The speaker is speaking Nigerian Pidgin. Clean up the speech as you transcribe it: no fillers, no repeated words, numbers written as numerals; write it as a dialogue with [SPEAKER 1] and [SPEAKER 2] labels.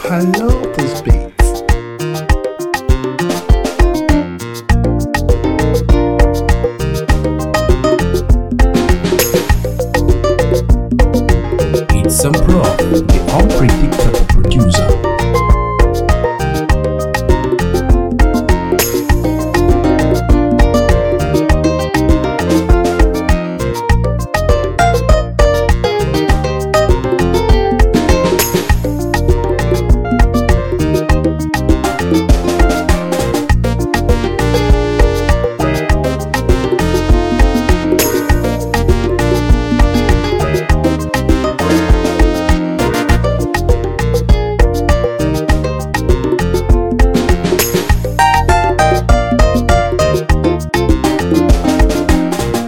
[SPEAKER 1] I love this beat. It's Sam Pro, the unpredictable producer.